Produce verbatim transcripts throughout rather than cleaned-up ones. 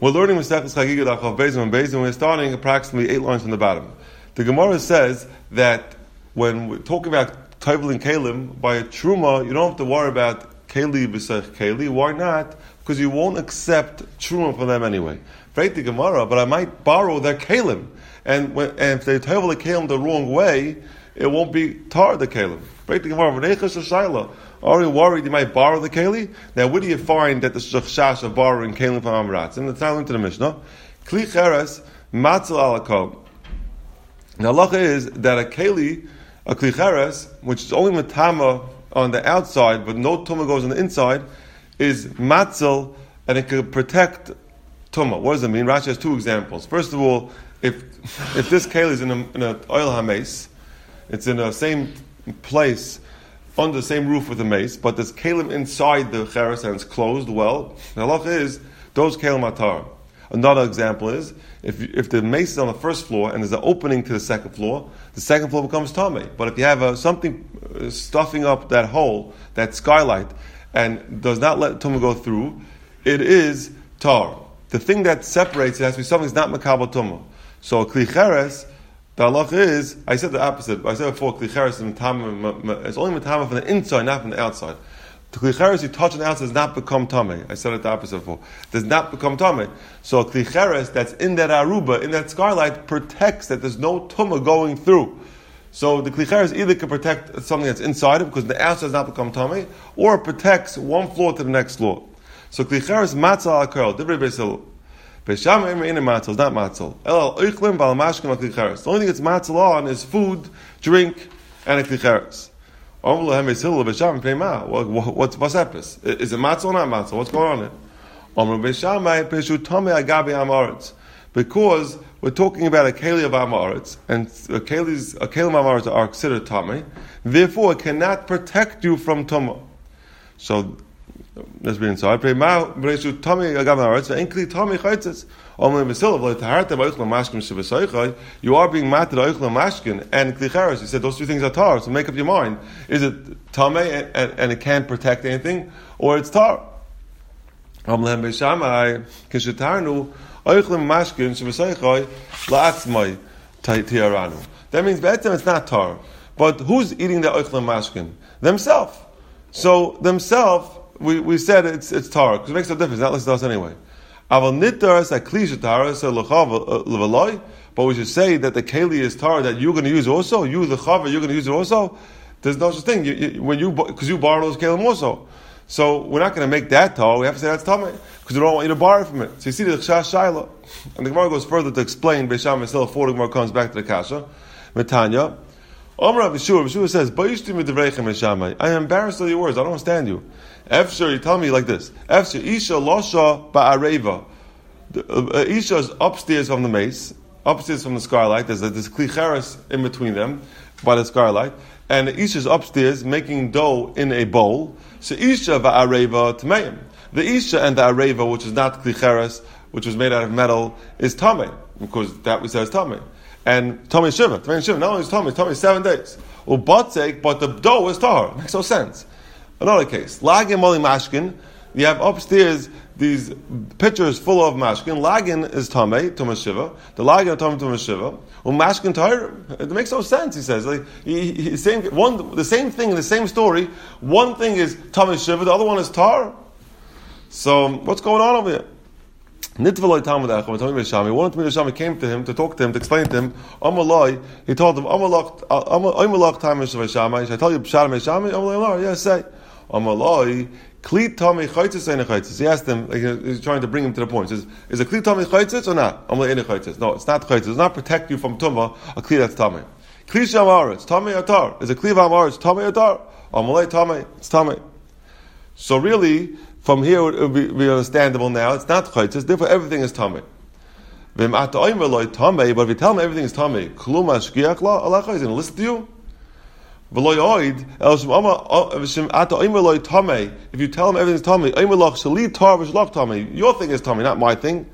We're learning Maseches Chagiga Daf Chav Beis and Beis, and we're starting approximately eight lines from the bottom. The Gemara says that when we're talking about Tovel and Kalim, by a Truma, you don't have to worry about Keli b'Sech Keli. Why not? Because you won't accept Truma from them anyway. Right, the Gemara, but I might borrow their Kalim. And, when, and if they Tovel the Kalim the wrong way, it won't be Tar the Kalim. Right, the Gemara, V'neichash Shaila. Are you worried you might borrow the Keli? Now, where do you find that the Shachshash of borrowing Kelim from Amratz? And it's not into the Mishnah. Kli Cheres, Matzal Alakom. Now, halacha is that a Keli, a Kli Cheres, which is only Matama on the outside, but no Tumah goes on the inside, is Matzal, and it can protect Tumah. What does it mean? Rashi has two examples. First of all, if if this Keli is in a, in a oil hames, it's in the same place, under the same roof with the mace, but there's kalim inside the cheres and it's closed well. The halacha is those kalim atar. Another example is if if the mace is on the first floor and there's an opening to the second floor, the second floor becomes tamei. But if you have a, something stuffing up that hole, that skylight, and does not let tumah go through, it is tar. The thing that separates it has to be something that's not makabel tumah. So a kli cheres, the halacha is, I said the opposite. I said before, Kli Cheres is Matama, it's only Matama from the inside, not from the outside. The Kli Cheres you touch on the outside does not become Tameh. I said it the opposite before. Does not become Tameh. So a Kli Cheres that's in that Aruba, in that skylight, protects that there's no Tumah going through. So the Kli Cheres either can protect something that's inside it, because the outside does not become Tameh, or it protects one floor to the next floor. So Kli Cheres Matzah Al-Kerl, Divrei Beis Hillel. Beisham Emre in a matzel, it's not matzel. El oichlim bal mashkin al klicheres. The only thing it's matzel on is food, drink, and a klicheres. Omru lehem Beis Hillel Beisham Pnei Ma. What's what's happens? Is it matzel or not matzel? What's going on there? Omru Beishamai Peshu Tomei Agabi Amaretz. Because we're talking about a keli of Amaretz, and a keli's a keli of Amaretz are considered tamei. Therefore, it cannot protect you from tumah. So. Let's be inside. You are being matter the oichel mashkin and klicheres. You said those two things are tar. So make up your mind: is it tame and, and, and it can't protect anything, or it's tar? That means better it's not tar. But who's eating the oichel mashkin? Themselves. So themselves. We we said it's it's tar because it makes no difference. Not listed to us anyway. But we should say that the keli is tar that you're going to use also. You the chava, you're going to use it also. There's no such thing. You, you, when you because you borrow those kelim also. So we're not going to make that tar. We have to say that's tamei because we don't want you to borrow from it. So you see the chash shaila, and the Gemara goes further to explain. Beisham Yisrael before the Gemara comes back to the kasha. Metanya. Omar B'Shur, B'Shur says, I am embarrassed of your words. I don't understand you. Efshar, you tell me like this. Efshar, Isha Losha Ba'areva. Uh, Isha is upstairs from the mace, upstairs from the skylight. There's a there's klicheres in between them by the skylight. And Isha is upstairs making dough in a bowl. So Isha Ba'areva Tameim. The Isha and the Areva, which is not klicheres, which was made out of metal, is Tamei. Because that we say is Tamei. And Tomei Shiva, Tomei Shiva, not only is Tomei, Tomei seven days. Ubatzek, but the dough is Tahar. It makes no sense. Another case. Lagin Moli Mashkin, you have upstairs these pitchers full of Mashkin. Lagin is Tomei, Tomei Shiva. The Lagin is Tomei, Tomei Shiva. Umashkin Tahar. It makes no sense, he says. Like, he, he, same, one, the same thing in the same story. One thing is Tomei Shiva, the other one is Tahar. So, what's going on over here? Nitvaloi Talmud Echad, when Talmud Shami, one of Talmud Shami came to him to talk to him, to explain to him, Amaloi, he told him, Amalach, Amalach Talmud Shami, should I tell you Pshat Shami? Amaloi, yes, say. Amaloi, Kli Talmud Chaitzis, Ein Chaitzis. He asked him, like, he's trying to bring him to the point. He says, is a Kli Talmud Chaitzis or not? Amaloi, Ein Chaitzis. No, it's not Chaitzis. It does not protect you from Tumah, a Kli that's Talmud. Kli Sham Aretz, Talmud Atar. Is a Kli Vam Aretz, Talmud Atar? Amaloi, Talmud, it's Talmud. So really, from here it would be, be understandable now. It's not chaytzis, therefore everything is tamei. But if you tell me everything is tamei, kluma shkiach la, Allah is going to listen to you. If you tell him everything is tamei, your thing is tamei, not my thing.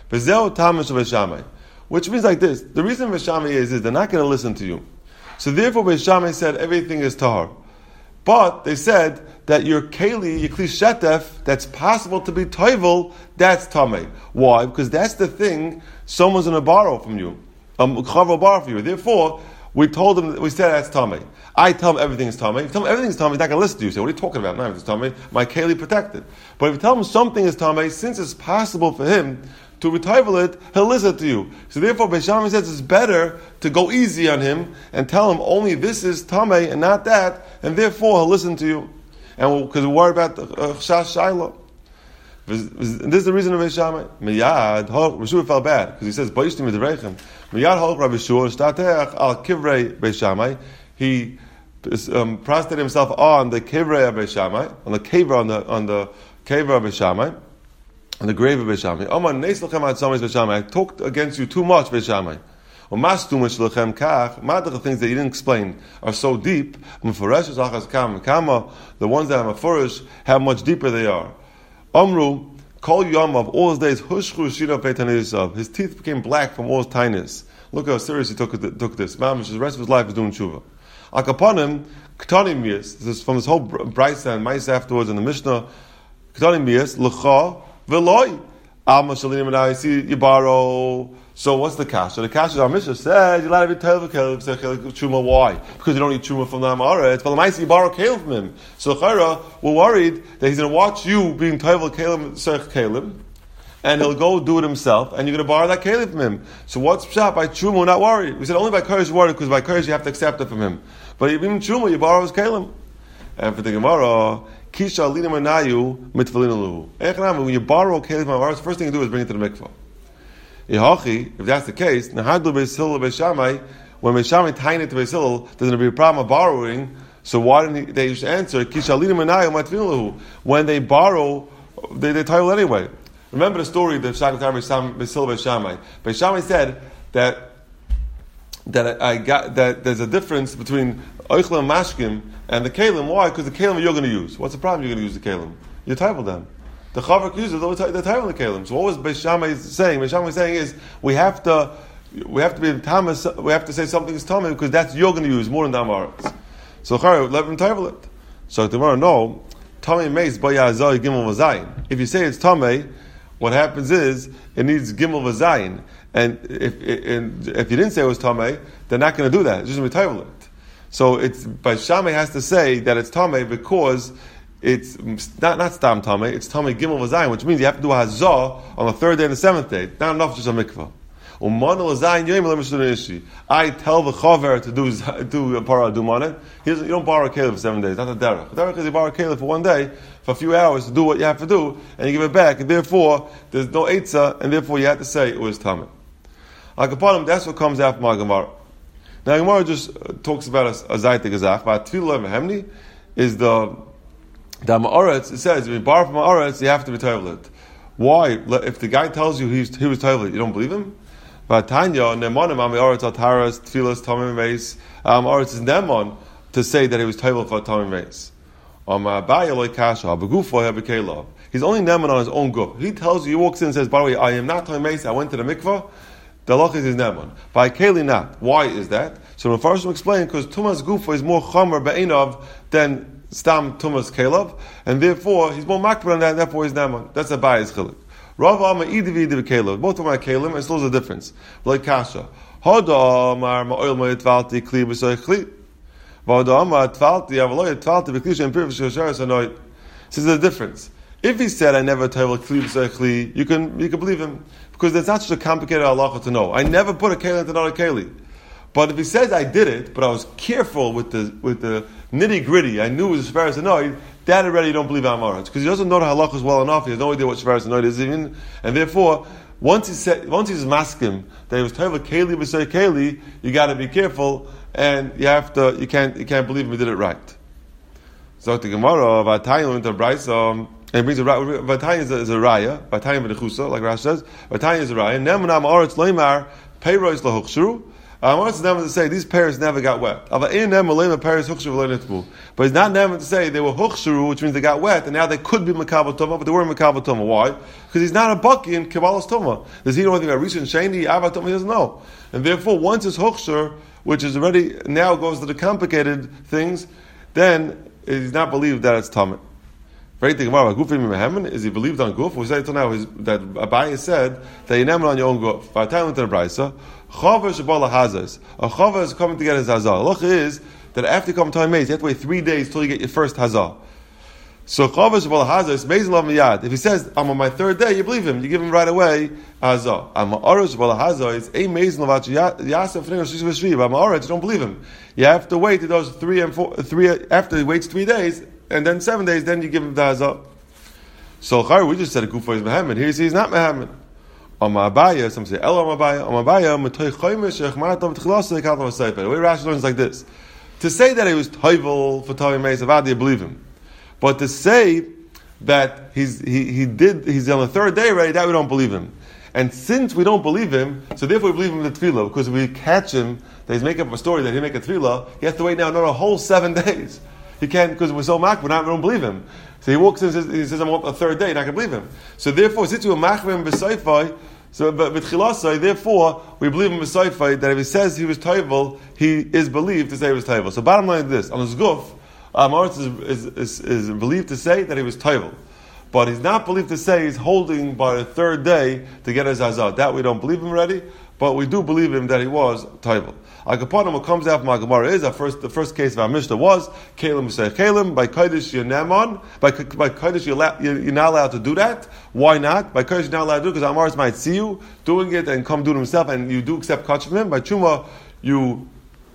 Which means like this: the reason Beis Shammai is is they're not going to listen to you. So therefore, Beis Shammai said everything is tahar. But they said that your keli, your kli shetef, that's possible to be toivel, that's tamei. Why? Because that's the thing someone's going to borrow from you. Um, chaver will borrow from you. Therefore, we told him, we said that's tamei. I tell him everything is tamei. If you tell him everything is tamei, he's not going to listen to you. Say, what are you talking about? No, everything's tamei. My keli protected. But if you tell him something is tamei, since it's possible for him to retitle it, he'll listen to you. So therefore, Beis Shammai says it's better to go easy on him and tell him only this is tamei and not that, and therefore he'll listen to you. And because we're worried about the chash shayla. This is the reason of Beis Shammai. Miyad, Rishua felt bad because he says, "Ba'ishtim midreichem." Miyad halach Rabbi Shua shtatech al kivrei Beis Shammai. He um, prostrated himself on the kivrei of Beis Shammai, on the kever on the on the kever of Beis Shammai. On the grave of Beis Shammai. Omar neis lechem ad samis Beis Shammai. I talked against you too much, Beis Shammai. Or mas too much lechem kach. Madach things that you didn't explain are so deep. Meforesh achas kam kama. The ones that are meforish, how much deeper they are. Amru kol yom of all his days hushchu shira peitanisav. His teeth became black from all his tinus. Look how serious he took took this. Mamish, the rest of his life was doing tshuva. Akapanim ktanim miyas. This is from this whole brisa and ma'is afterwards in the Mishnah. Ktanim miyas lecha. Veloy, Alma Shalinim and I see you borrow. So what's the kasha? The kasha our Mishnah said you're allowed to be toivel kelim truma. Why? Because you don't need truma from the Amaretz. But the you borrow kelim from him. So Chayra, we're worried that he's going to watch you being toivel kelim serch kelim, and he'll go do it himself, and you're going to borrow that kelim from him. So what's pshat by truma? We're not worried. We said only by kodesh worried because by kodesh you have to accept it from him. But even truma, you borrow his kelim. And for the Gemara. Kisha linim anayu mitvalinalu. Echanam, when you borrow a kelim from Amaretz, the first thing you do is bring it to the mikvah. Ihachi, if that's the case, nahadlu Beis Hillel Beis Shammai, when Beis Shammai tying it to Beis Hillel, there's going to be a problem of borrowing. So why didn't he, they should answer Kisha linim anayu mitvalinalu? When they borrow, they they title anyway. Remember the story of Shammai Beis Hillel Beis Shammai. Beis Shammai said that that I got that there's a difference between oichel and mashkim and the kalim. Why? Because the kalim you're going to use. What's the problem? You're going to use the kalim. You title them. The chavak uses the title the kalim. So what was Beis Shammai saying? Beis Shammai saying is we have to we have to be tamas. We have to say something is tamei because that's you're going to use more than the Amaretz. So chayv let them title it. So tomorrow no tamei meis bayazai gimel vazayin. If you say it's tamei, what happens is it needs gimel vazayin. And if, if if you didn't say it was tamei, they're not going to do that. It's just going to be title it. So it's Beis Shammai has to say that it's tamei because it's not not stam tamei. It's tamei gimel vazayin, which means you have to do a hazah on the third day and the seventh day. Not enough just a mikvah. I tell the chaver to do do a para dumanet. You don't borrow a kelim for seven days. Not a derech. Derech is you borrow a kelim for one day for a few hours to do what you have to do, and you give it back, and therefore there's no eitzah, and therefore you have to say it was tamei. Akapanim, that's what comes after my Gemara. Now Gemara just uh, talks about a zayt gezach, but tefillah v'hemni is the the Ma'aretz. It says if you borrow from Ma'aretz, you have to be toivel it. Why? If the guy tells you he's, he was toivel it, you don't believe him? But Tanya nemanim Ma'aretz ataras tefillas tamim meis. Ma'aretz is nemon to say that he was toivel for tamim meis. He's only neman on his own guf. He tells you, he walks in and says, by the way, I am not tamim meis. I went to the mikvah. The halach is neman. By keli not. Why is that? So the first one explain because tumas gufa is more chomer be'inav than stam tumas kelav, and therefore he's more makbar on that. And therefore he's neman. That's a bias chilik. Rav Amar idivi idivi kelav. Both of them are kelim, and still there's a difference. Like kasha. Hoda Amar ma'oil ma'itvalti kli b'soy kli. Hoda Amar tvalti avaloy tvalti b'kli shem pir v'shosharis anoy. So there's a difference. If he said I never tell kli b'soy kli, you can you can believe him. Because it's not such a complicated halacha to know. I never put a keli into another keli. But if he says I did it, but I was careful with the with the nitty gritty, I knew it was Shvaris Anoid, that already you don't believe Amaretz. Because he doesn't know the halachas well enough, he has no idea what Shvaris Anoid is even. And therefore, once he said, once he's masking that he was toivel keli b'sei keli, you got to be careful, and you have to, you can't, you can't believe him he did it right. So the Gemara, Vatayim into Brisa. And it brings a Vatayim is a, is a raya. Vatayim v'nechusa, like Rashi says. Vatayim is a raya. Nemanam aretz loymar peiros lahuchshru. Amaretz is never to say these pears never got wet. But he's not never to say they were huchshru, which means they got wet, and now they could be makabel tuma, but they weren't makabel tuma. Why? Because he's not a baki in kabbalas tuma. Does he know anything about recent sheni avat tuma? He doesn't know. And therefore, once it's huchshur, which is already now goes to the complicated things, then he's not believed that it's tamei. Very thing about Gufim Mehemen is he believed on Guf. We say until now is that Abaye said that you never on your own Guf. V'atayim to the Brisa, Chava Shabala Hazas. A Chava is coming to get his Hazah. Look is that after you come to Maze, you have to wait three days till you get your first Hazah. So Chava Shabala Hazas, Maze Lav Miyad. If he says I'm on my third day, you believe him. You give him right away Hazah. I'm Ma'aros Shabala Hazah is a Maze Lav Yasef Fninger Shish V'Shvi. But Ma'aros, you don't believe him. You have to wait to those three and four, three after he waits three days. And then seven days, then you give him the hazah. So we just said a kufa is mehamed. Here he's not mehamed. On Abaye, some say El on Abaye. On Abaye, metoy choymish echmatav tchilas lekatav asayper. The way Rashi learns like this: to say that he was toivel for Tavim Meis Avad, you believe him. But to say that he's he he did he's on the third day already, that we don't believe him. And since we don't believe him, so therefore we believe him in the tefillah, because if we catch him that he's making up a story that he make a tefillah, he has to wait now another whole seven days. He can't, because we're so mach, we're not, we don't believe him. So he walks in and says, he says I'm on the third day, you're not going to believe him. So therefore, since we're machvim b'saifai, so but with chilasai, therefore, we believe him b'saifai, that if he says he was toivel, he is believed to say he was toivel. So bottom line is this, on his guf, Amaretz is, is, is, is believed to say that he was toivel. But he's not believed to say he's holding by the third day to get his hazah. That we don't believe him already, but we do believe him that he was toivel. Agaponim, what comes out from our Gemara is our first, the first case of our Mishnah was Kalim Yisayich Kalim. By Kodesh you're Neman. By by Kodesh you're, la- you're not allowed to do that. Why not? By Kodesh you're not allowed to do it because Amaris might see you doing it and come do it himself, and you do accept kach from him. By Truma you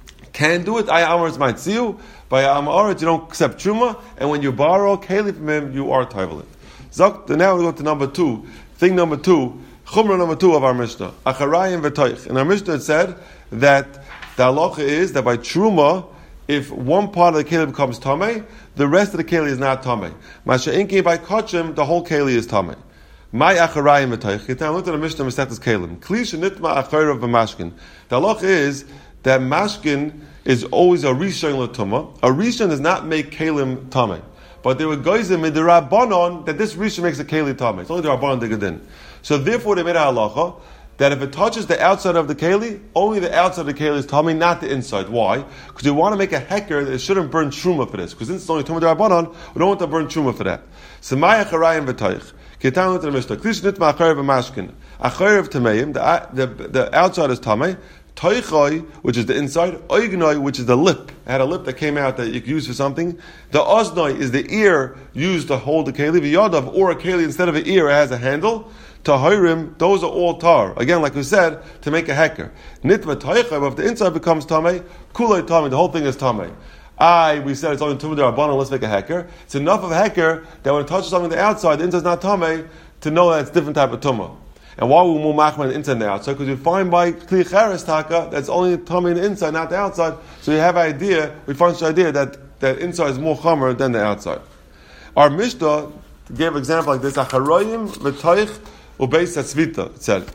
can do it. I Amaris might see you. By Amaris you don't accept Truma, and when you borrow Kalim from him, you are toivel. Zok. Now we go to number two. Thing number two. Chumrah number two of our Mishnah. Acharayim v'toich. In our Mishnah it said that the halacha is that by truma, if one part of the keli becomes tamei, the rest of the keli is not tamei. Masha'inki by kachim, the whole keli is tamei. My acharayim v'toich. Yitam look at the Mishnah Masechtas Kelim. Kli shenitma achayrav v'mashkin. The halacha is that mashkin is always a rishon l'tumah. A rishon does not make kelim tamei. But there were goyzim in the Rabbanon that this rishon makes a keli tamei. It's only the Rabbanon digadin. So therefore they made a halacha that if it touches the outside of the keli, only the outside of the keli is tamei, not the inside. Why? Because we want to make a hecker that it shouldn't burn truma for this. Because since it's only tumah d'Rabbanan, we don't want to burn truma for that. So ma'ya charayim v'toich. Ketan into the Mishnah. Klish nitma achayev v'mashkin. Achayev tameim. The the outside is tamei. Toichoi, which is the inside. Oignoi, which is the lip. It had a lip that came out that you could use for something. The oznoi is the ear used to hold the keli. V'yadav, or a keli instead of an ear, it has a handle. Tahirim, those are all tar. Again, like we said, to make a hecker. Nitma taichav, if the inside becomes tamei, kulei tamei, the whole thing is tamei. I, we said it's only tumah d'Rabbanan, let's make a hecker. It's enough of a hecker that when it touches something on the outside, the inside is not tamei, to know that it's a different type of tumah. And why we move machman the inside and the outside? Because we find by kli cheres taka that's only tamei in the inside, not the outside. So you have an idea, we find the idea that that inside is more chamer than the outside. Our Mishnah gave an example like this: Acharayim v'toich. Ubeis atzvita, it said.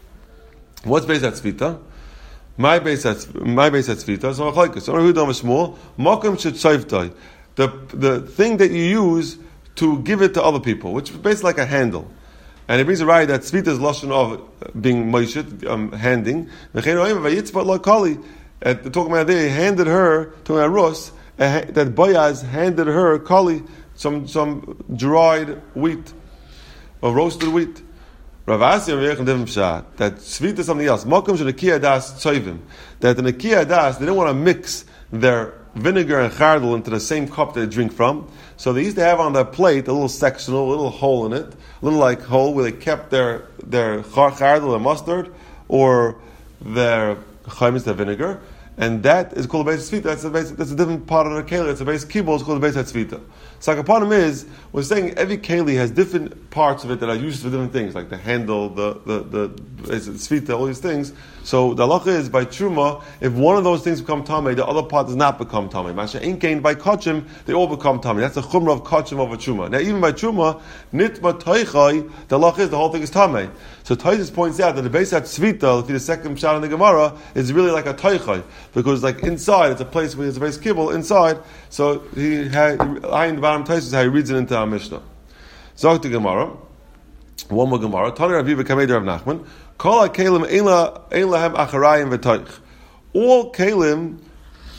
What's beis atzvita? My beis atzvita. My beis atzvita. So machlokes. So who done small? Makom shetzayvtai. The the thing that you use to give it to other people, which is basically like a handle. And it brings a right that tzvita is lashon of being moishit, um, handing. V'chein vayitzpat lakali. At the talking about there, he handed her to a rus that Boaz handed her kali some some dried wheat or roasted wheat. Rav Asi and different pshat that tzvita is something else. Mokum shenekiya das tzovim. That the nekiya das they didn't want to mix their vinegar and chardal into the same cup they drink from. So they used to have on their plate a little sectional, a little hole in it, a little like hole where they kept their their chardal and mustard or their chaymis, their vinegar, and that is called a base tzvita. That's a base, that's a different part of the keli. It's a base kibble. It's called a base tzvita. So the problem is, we're saying every keli has different parts of it that are used for different things, like the handle, the the the tzvita, all these things. So the halacha is by truma, if one of those things become tamei, the other part does not become tamei. Masha inkein by kachim, they all become tamei. That's the chumrah of kachim over truma. Now even by truma, nitma toichai, the halacha is the whole thing is tamei. So Taisus points out that the base at tzvita, the second shot in the Gemara, is really like a toichai, because like inside, it's a place where there's a base kibble inside. So he had in the bottom Taisus is how he reads it into our Mishnah. Zok the Gemara, one more Gemara. Tani Rav Yiva Kamei Rav Nachman. Kol hakelim ein lahem acharayim v'toich. All kelim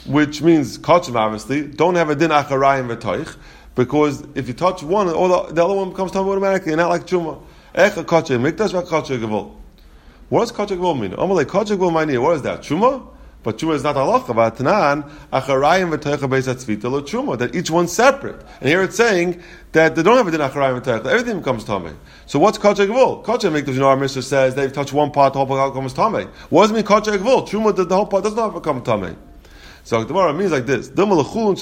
which means kachim obviously, don't have a din acharayim v'toich, because if you touch one, all the, the other one becomes tamei automatically, and not like truma. Echa kachim mikdash v'kachim gevul. What does kachim gevul mean? Amalei kachim gevul ma'ni. What is that? Truma? But truma is not halacha. V'atanan acharayim v'toich beis hatzvita lo truma. That each one's separate. And here it's saying that they don't have a din acharayim v'toich. Everything becomes tamei. So what's kachim gevul? Kachim mikdash. You know, our Mishnah says they've touched one part, the whole part becomes tamei. What does it mean kachim gevul? Truma, the, the whole part does not become tamei. So the Gemara means like this: Kachik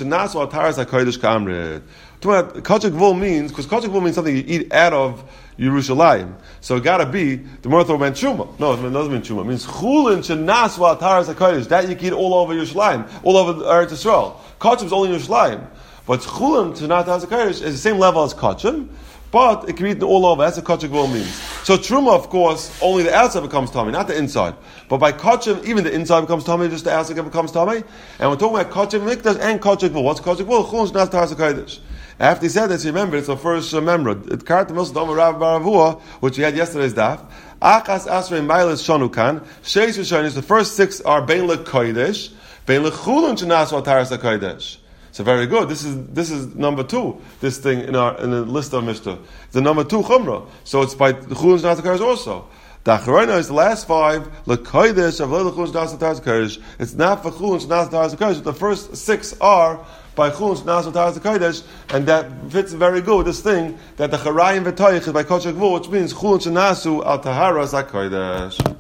Gvul means, because Kachik Gvul means something you eat out of Yerushalayim. So it gotta be the Gemara thought meant Truma. No, it doesn't mean Truma. It means Chulin Shenas Taras HaKodesh. That you can eat all over Yerushalayim, all over Eretz Yisrael. Kachim is only Yerushalayim, but Chulin Shenas Taras HaKodesh is the same level as Kachim, but it can be eaten all over. That's what Kachik Gvul means. So Truma, of course, only the outside becomes tummy, not the inside. But by Kachim, even the inside becomes tummy, just the outside becomes tummy. And we're talking about Kachim Mikdash and Kachik Gvul. What's Kachik Gvul? Chulin Shenas Taras HaKodesh. After he said this, remember, it's the first uh, member. It carried the Milsa Dama Rav Baravua, which we had yesterday's daf. Achas Asrei Mailis Shanukan. Sheish Rishonis, the first six are Bein LeKodesh, Bein LeChulun Shenas Taras HaKodesh. So very good. This is this is number two. This thing in our in the list of Mishnah. It's the number two Chumrah. So it's by the Chulun Shenas HaKodesh also. The Acharayna is the last five. LeKodesh of LeChulun Shenas Taras HaKodesh. It's not for Chulun Shenas Taras HaKodesh. The first six are by Chulun Shenas Taras HaKodesh, and that fits very good with this thing that the Charayim v'Toich is by Kachik Gvul, which means Chulun Shenasu al Taharas HaKodesh.